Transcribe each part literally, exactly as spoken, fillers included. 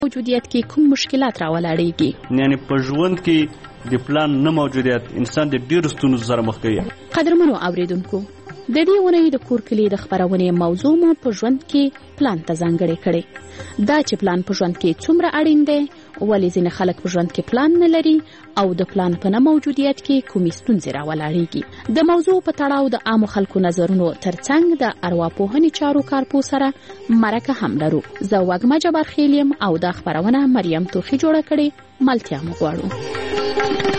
موجودیت کې کوم مشکلات راولاړېږي؟ یعنی په ژوند کې د پلان نه موجودیت انسان د ډېرو ستونزو سره مخ کوي. قدرمنو اوریدونکو، د دې اونۍ د کور کلي د خپرونې موضوع مو په ژوند کې پلان ته ځانګړې کړې. دا چې پلان په ژوند کې څومره اړین دی، ولې ځینې خلک په ژوند کې پلان نه لري، او د پلان په نه موجودیت کې کومې ستونزې راولاړېږي. د موضوع په تړاو د عامو خلکو نظرونو ترڅنګ د ارواپوهنې چارو کارپو سره مرکه هم لرو. زه وږمه جبارخیل یم او دا خپرونه مریم توخي جوړه کړې. ملتیا مو غواړو.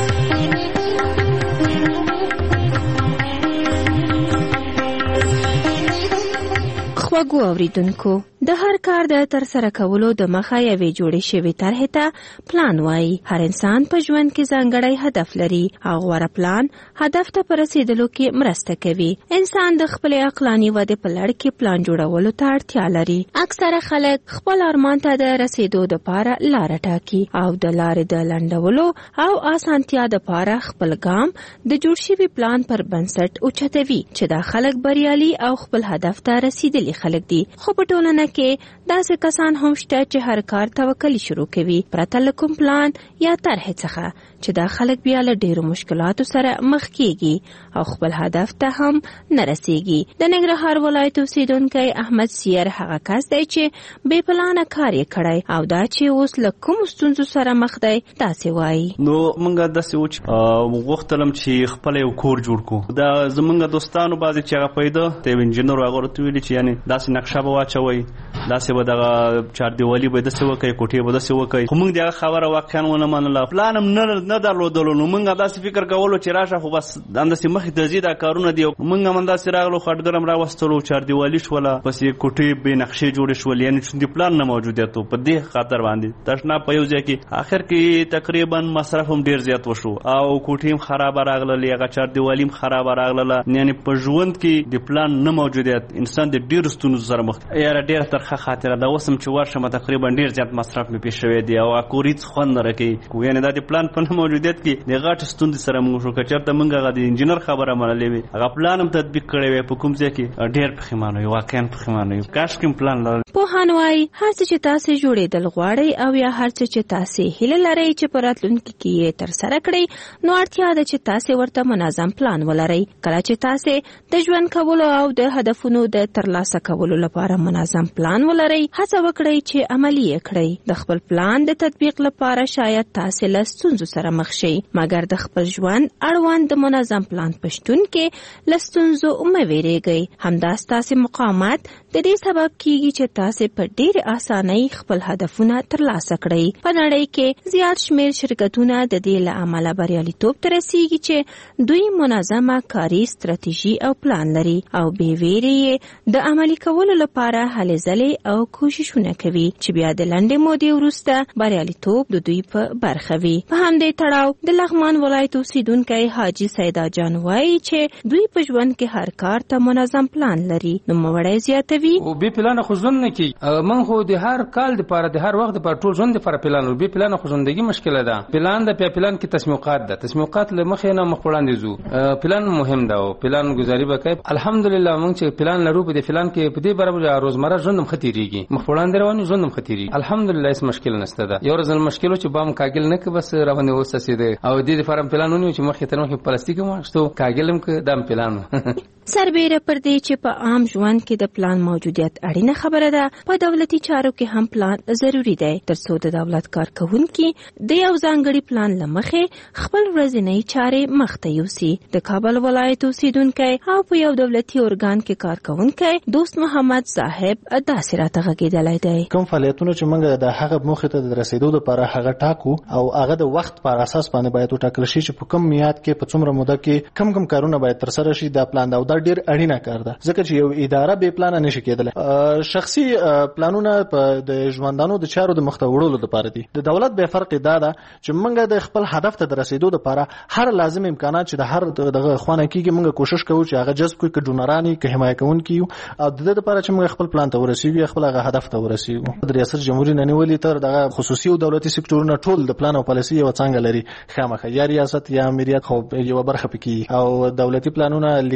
خواږو اوریدونکو، د هر کار د تر سره کولو د مخه یوې جوړې شوې طرحې ته پلان وایي. هر انسان په ژوند کې ځانګړی هدف لري او غوره پلان هدف ته په رسیدلو کې مرسته کوي. انسان د خپلې عقلاني ودې په لړ کې پلان جوړولو ته اړتیا لري. اکثره خلک خپل ارمان ته د رسیدو دپاره لاره ټاکي او د لارې د لنډولو او اسانتیا دپاره خپل ګام د جوړ شوي پلان پر بنسټ اوچتوي چې دا خلک بریالي او خپل هدف ته رسیدلي خلک دي. خو په ټولنه کې داسې کسان هم شته چې هر کار توکلی شروع کوي پرته له کوم پلان یا طرحې څخه، چې دا خلک بیا له ډېرو مشکلاتو سره مخ کیږي او خپل هدف ته هم نه رسیږي. د ننګرهار ولایت اوسیدونکی احمد سیر هغه کس دی چې بې پلانه کار یې کړی او دا چې اوس له کومو ستونزو سره مخ دی داسې وایي. نو موږ داسې و چې غوښتلم چې خپل یو کور جوړ کړو. دا زموږ دوستانو بعضې چې هغه پیدا د یو انجینر هغه ورته ویلي چې یعنې داسې نقشه به واچوئ، داسې به دغه چاردیوالي به داسې وکړئ، کوټې به داسې وکړئ. خو موږ د هغه خبره واقعا ونه منله. پلان هم نه نه درلودلو. نو موږ داسې فکر کولو چې راشه خو بس همداسې مخې ته ځي دا کارونه دي. موږ هم همداسې راغلو، خټګر هم راوستلو، چاردیوالي شوله، پسې کوټې بې نقشې جوړې شولې. یعنې چې د پلان نه موجودیت و په دې خاطر باندې تشناب په یو ځای کې آخر کې تقریبا مصرف هم ډېر زیات وشو او کوټې هم خرابه راغللې، هغه چاردیوالي هم خرابه راغلله. یعنې په ژوند کې د پلان نه موجودیت انسان د ډېرو ستونزو سره مخ یاره ډېره ترخه خاطره ده. اوس هم چې ورشم تقریبا ډېر زیات مصرف مې پېښ شوی دی او کور هېڅ خوند نه راکوي. یعنې دا د پلان په نه موجودیت کې د غټې ستونزې سره موږ شو. که چېرته موږ هغه د انجینر خبره منلې وي، هغه پلان هم تطبیق کړی وی په کوم ځای کې، ډېر پښیمانه یو، واقعا پښیمانه یو. کاشکې م پلان لرل. پوهان وایي هر څه چې تاسې جوړېدل غواړئ او یا هر څه چې تاسې هیله لرئ چې په راتلونکي کې یې ترسره کړئ، نو اړتیا ده چې تاسې ورته منظم پلان ولرئ. کله چې تاسې د ژوند کولو او د هدفونو د ترلاسه کولو لپاره منظم پلان ولرئ، هڅه وکړئ چې عملي یې کړئ. د خپل پلان د تطبیق لپاره شاید تاسې له ستونزو سره مخ شئ، مګر د خپل ژوند اړوند د منظم پلان په شتون کې له ستونزو مه ویریږئ. همدا ستاسې مقاومت د دې سبب کیږي چې تاسې په ډېرې اسانۍ خپل هدفونه ترلاسه کړئ. په نړۍ کې زیات شمېر شرکتونه د دې له امله بریالیتوب ته رسیږي چې دوی منظمه کاري ستراتیژي او پلان لري او بې ویرې یې د عملي کولو لپاره هلې ځلې او کوششونه کوي چې بیا د لنډې مودې وروسته بریالیتوب د دوی په برخه وي. په همدې تړاو د لغمان ولایت اوسیدونکی حاجي سیدا جان وایي چې دوی په ژوند کې هر کار ته منظم پلان لري. نوموړی زیاتوي او بې پلانه خو ژوند نه کیږي. من خو د هر کال دپاره د هر وخت دپاره ټول ژوند دپاره پلان لرو. بې پلانه خو ژوندګي مشکله ده. پلان د پلان کې تسمیقات ده. تسمیقات له مخې نه مخ وړاندې ځو. پلان مهم ده او پلان گزاري به کوي. الحمدلله موږ چې پلان لرو په دې پلان کې په دې برابر روزمره ژوند هم ختیریږي، مخ وړاندې روان ژوند هم ختیریږي. الحمدلله هیڅ مشکل نشته ده. یو ورځ مشکل چې بام کاګل نه کې بس روانې اوسه ده او دې لپاره پلانونه چې مخې ته مخې پلاستیک ماشتو کاګلم کې دام پلان. سربیره پر دې چې په عام ژوند کې د پلان موجودیت اړینه خبره ده، په دولتي چارو کې هم پلان ضروری دی ترڅو د دولت کارکونکي د یو ځانګړي پلان له مخې خپل ورځنی چارې مخته یوسي. د کابل ولایت اوسیدونکی او په یو دولتي ارګان کې کارکونکی دوست محمد صاحب داسې راته غږېدلی دی. کوم فعالیتونه چې موږ د هغه موخې ته د رسیدو لپاره هغه ټاکو او هغه د وخت پر اساس باندې باید وټاکل شي چې په کوم میعاد کې په څومره موده کې کم کم کارونه باید ترسره شي. دا پلان دا ډیر اړینه کار ده ځکه چې یو اداره به پلان نه شي کېدلی. شخصي پلانونه په د ژوندانو د چارو د مخته وړلو لپاره دي. د دولت به فرق دا ده چې موږ د خپل هدف ته د رسیدو لپاره هر لازم امکانات چې د هر دغه خوانه کېږي موږ کوشش کوو چې هغه جذب کړو، که ډونرانی که حمایت کوونکي او د دې لپاره چې موږ خپل پلان ته ورسیږو، خپل هغه هدف ته ورسیږو. د ریاست جمهوریت نه نیولې تر دغه خصوصي او دولتي سکتورونه ټول د پلان او پالیسي یو څنګه لري، خامخا یا ریاست یا امریت خو یو برخه پکې او دولتي پلانونه لیکنې باندې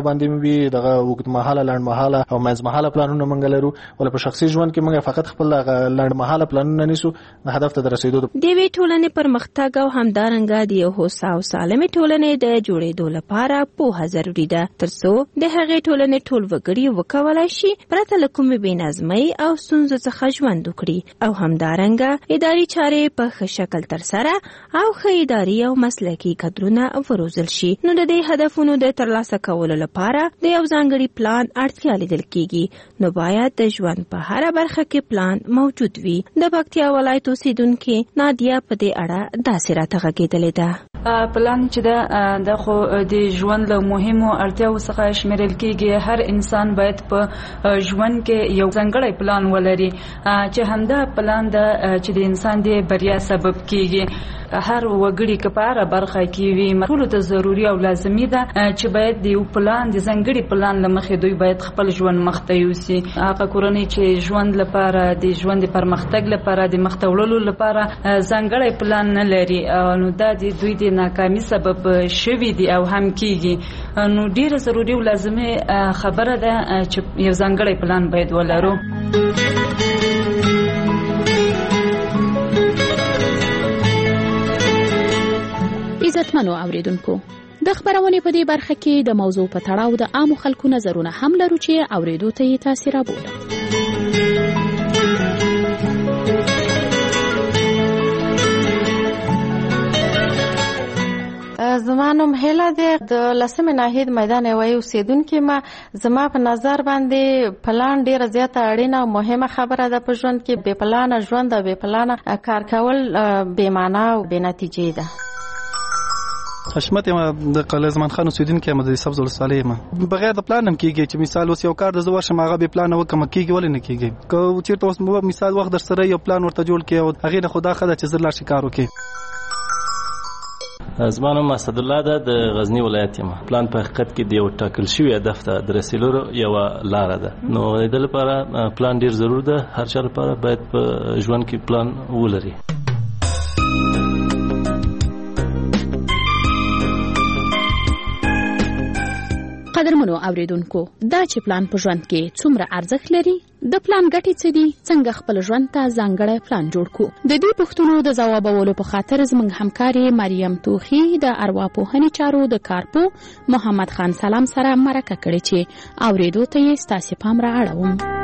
باندې وي دغه وګړمحاله لنډمحاله او منځمحاله پلانونه مونږ لرو ول په شخصي ژوند کې مونږ فقط خپل لنډمحاله پلانونه نیسو د هدف ته رسیدو د وی ټولنې پرمختګ او همدارنګه د یو هوسا او سالمه ټولنې د جوړېدو لپاره پوهه ضروری ده ترڅو د هغې ټولنې ټول وګړي وکولای شي پرته له کومې بېنظمۍ او ستونزو څخه ژوند وکړي او همدارنګه اداري چارې په ښه شکل ترسره او ښه اداري او مسلکي کادرونه وروزل شي. نو د دې هدفونو د ترلاسه کولو لپاره د یو ځانګړي پلان اړتیا لیدل کیږي. نو باید د ژوند په هر برخه کې پلان موجود وي. د پکتیا ولایت اوسیدونکو نادیا په دې اړه داسې راته غږېدلې ده. پلان چې دا د خو د ژوند له مهمو اړتیاو څخه شمیرل کیږي. هر انسان باید په ژوند کې یو ځانګړی پلان ولري چې همدا پلان د چې د انسان د بریا سبب کیږي. هر وګړي کپاره برخه کې وي ټول ته ضروري او لازمي ده چې باید د یو پلان د ځانګړي پلان لمخې دوی باید خپل ژوند مخته یوسي. هغه کورنۍ چې ژوند لپاره د ژوند پرمختګ لپاره د مختولو لپاره ځانګړی پلان نه لري نو دا د دوی د ناکامي سبب شوي دي او هم کیږي. نو ډیره ضروري او لازمي خبره ده چې یو ځانګړی پلان باید ولرو. عزتمنو اوریدونکو د خبرونې په دې برخه کې د موضوع په تړاو د عامو خلکو نظرونه هم لرو چې اوریدو ته یې تاثیر رابوله. زما نوم هیله ده د لسمې ناحیې د میدان یوې اوسیدونکې ما زما په نظر باندې پلان ډیره زیاته اړینه او مهمه خبره ده په ژوند کې. بې پلانه ژوند او بې پلانه کار کول بې معنا او بې نتیجې ده. حشمت یم د قلعه زمان خان اوسیدونکی یم د سبز ولسوالۍ یم. بغیر د پلان هم کېږي چې مثال اوس یو کار د زه ورشم هغه بې پلانه وکړم کېږي ولې نه کېږي. که چېرته اوس مثال وخت در سره یو پلان ورته جوړ کړې او هغې نه خو دا ښه ده چې زر لاړ شي کار وکړي. زما نوم اسدالله ده د غزنی ولایت یم. پلان په حقیقت کې د یو ټاکل شوي هدف ته د رسیدلو یوه لاره ده. نو د دې لپاره پلان ډېر ضرور ده. هر چا لپاره باید په ژوند کې پلان ولري. قدرمنو اوریدونکو دا چې پلان په ژوند کې څومره ارزښت لري د پلان ګټې څه دي څنګه خپل ژوند ته ځانګړی پلان جوړ کړو د دې پوښتنو د ځوابولو په خاطر زموږ همکاري مریم توخي د ارواپوهنې چارو د کارپو محمد خان سلام سره مرکه کړې چې اوریدو ته یې ستاسې پام را اړوم.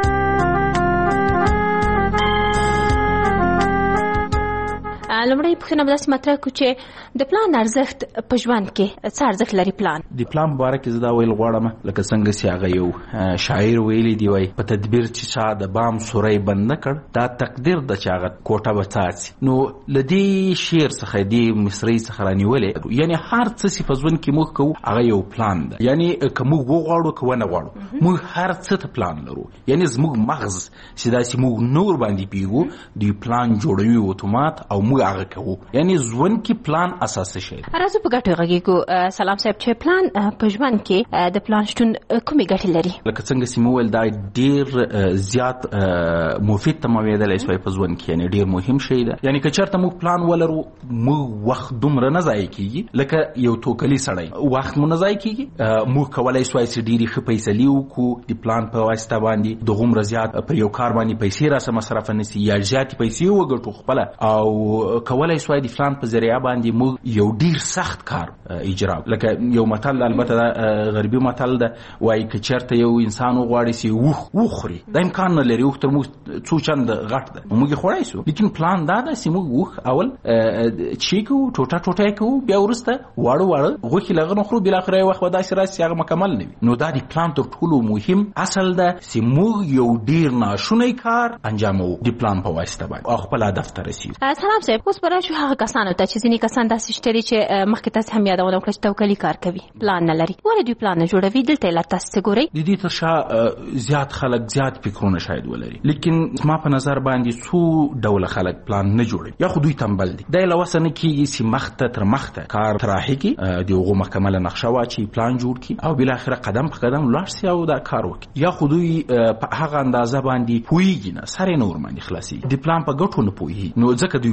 لمړی پوښتنه به داسې مطرح کړو چې د پلان ارزښت په ژوند کې څه ارزښت لري پلان؟ د پلان په باره کې زه دا ویل غواړم لکه څنګه چې هغه یو شاعر ویلی دی وایي په تدبیر چې چا د بام سوری بند نه کړ دا تقدیر ده چې هغه کوټه به څاڅي. نو له دې شعر څخه دې مصرۍ څخه رانیولې یعنې هر څه چې په ژوند کې موږ کوو هغه یو پلان ده. یعنې که موږ وغواړو که ونه غواړو موږ هر څه ته پلان لرو. یعنې زموږ مغز چې داسې موږ نور باندې پیږو دوی پلان جوړوي اتومات او موږ هغه کوو. یعنی ژوند کې پلان اساسي شی. راځو په ګټو غږیږو. سلام صاحب چې پلان په ژوند کې د پلان شتون کومې ګټې لري؟ لکه څنګه چې مو ویل دا ډیر زیات مفید تمویدلی شوی په ژوند کې یعنی ډیر مهم شی ده. یعنی که چېرته موږ پلان ولرو موږ وخت دومره نه ضایع کیږي لکه یو توکلی سړی وخت مو نه ضایع کیږي. موږ کولی شوای چې ډېرې ښه فیصلې وکړو د پلان په واسطه باندې د هغومره زیات پر یو کار باندې پیسې راسه مصرف نه سي یا زیاتې پیسې وګټو خپله او کولی شوای د پلان په ذریعه باندې موږ یو ډیر سخت کار اجرا. لکه یو متل البته غربي متل ده وایي که چېرته یو انسان وغواړي چې وخ وخوري دا امکان نه لري وخ تر موږ څو چند غټ ده موږ یې خوړی شو. لیکن پلان دا ده چې موږ وخ اول چې کوو ټوټه ټوټه یې کوو بیا وروسته واړه واړه غوښې له هغه نه خورو بالاخره یو وخت به داسې راسي چې هغه مکمل نه وي. نو دا د پلان تر ټولو مهم اصل ده چې موږ یو ډیر ناشونی کار انجاموو د پلان په واسطه باندې او خپل هدف ته رسیږو. سلام صاحب اوس به راشو هغه کسانو ته چې ځینې کسان داسې شته دي چې مخکې تاسې هم یادونه وکړه چې توکلي کار کوي پلان نه لري. ولې دوی پلان نه جوړوي؟ دلته علت تاسو څه ګورئ؟ د دې تر شا زیات خلک زیات فکرونه شاید ولري لیکن زما په نظر باندې څو ډوله خلک پلان نه جوړوي. یا خو دوی تنبل دي دا یې له وسه نه کېږي چې مخته تر مخته کار طراحي کړي د هغو مکمله نقشه واچوي پلان جوړ کړي او بالاخره قدم په قدم لاړ شي او دا کار وکړي. یا خو دوی په هغه اندازه باندې پوهېږي نه سر یې نه ورباندې خلاصېږي د پلان په ګټو نه پوهېږي نو ځکه دوی پلان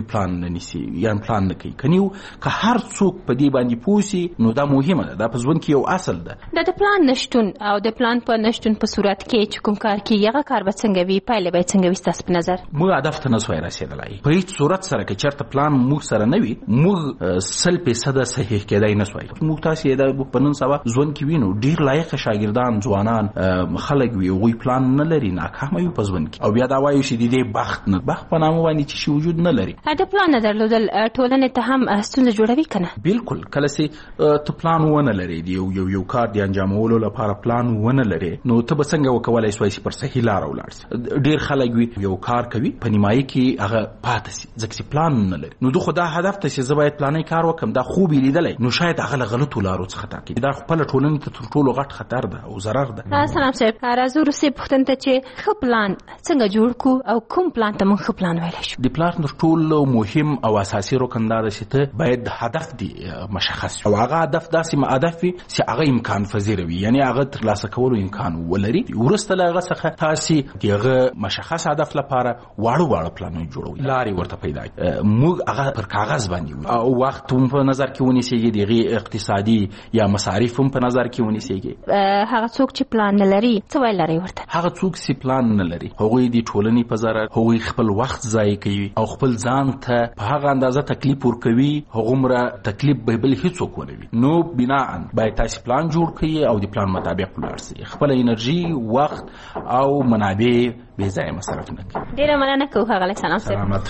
نه نیسي یا پلان نه کوي کنيو که هر څوک په دې باندې پوسي نو دا مهمه ده دا په ژوند کې یو اصل ده د پلان نشټون او د پلان په نشټون په صورت کې چې کوم کار کې هغه کار به څنګه وي پایله به څنګه وي تاسو په نظر موږ هدف ته نسوي رسیدلای په هیڅ صورت سره کې چرته پلان موږ سره نه وي موږ سل فیصد صحیح کېدای نسوي موږ تاسو دا په نن سبا ژوند کې وینو ډیر لایق شاګردان ځوانان خلک وي وی پلان نه لري ناکام وي په ژوند کې او بیا دا وایي چې د دې بخت نه بخت په نامه باندې چې وجود نه لري دا پلان نه درلودل ټولنه ته هم ستونزه جوړوي کنه بالکل کله چې ته پلان ونه لري یو یو یو کار دی انجامولو لپاره پلان ونه لري نو ته به څنګه وکولای شې چې پر صحیح لار ولاړ ډیر خلک وي یو کار کوي په نیمایي کې هغه پاتې شي ځکه چې پلان نه لري نو دوی خدا هدف ته چې زه باید پلانې کار وکم دا خوب لیدلای نو شاید هغه غلطو لارو څخه تاکي دا خپل ټولنې ته تر ټولو غټ خطر ده او ضرر ده سلام صاحب راځو روسي پښتون ته چې خو پلان څنګه جوړ کو او کوم پلان ته موږ پلان ویل شو د پلان تر ټولو مهم او اساسي رکن دا چې ته باید هدف دی مشخص او هغه هدف داسې ما هدف چې هغه امکان پذیر وي یعنی هغه ترلاسه کولو امکان ولري ورسته له هغه څخه تاسو دغه مشخص هدف لپاره واړو واړو پلانونه جوړوي لارې ورته پیدا موږ هغه پر کاغذ باندې او وخت هم په نظر کې ونیسي دغه اقتصادي یا مصارف هم په نظر کې ونیسي هغه څوک چې پلان نه لري څه ویل لري ورته هغه څوک چې پلان نه لري هغه د ټولنې په ضرر هغه خپل وخت ضایع کوي او خپل ځان ته په هغه اندازه تکلیف ورکوي هغه مره تکلیف به بل هیڅوک ونوي نو بنا باید تاسو پلان جوړ کړئ او د پلان مطابق ولاړ شئ خپل انرژي وخت او منابع به ځای مصرف نه کړئ ډیره مننه کوم هغه سلام سلامات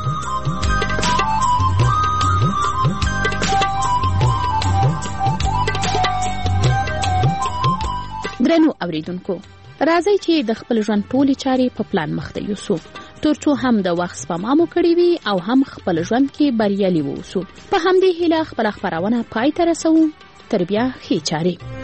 درنو اوریدونکو راځي چې د خپل ژوند ټولې چارې په پلان مخ ته یوسو ترڅو هم د وخت سپما مو کړی وي او هم خپل ژوند کې بریالي ووسو په همدې هیله خپل خبرونه پای ته رسوو تر بیا ښې چارې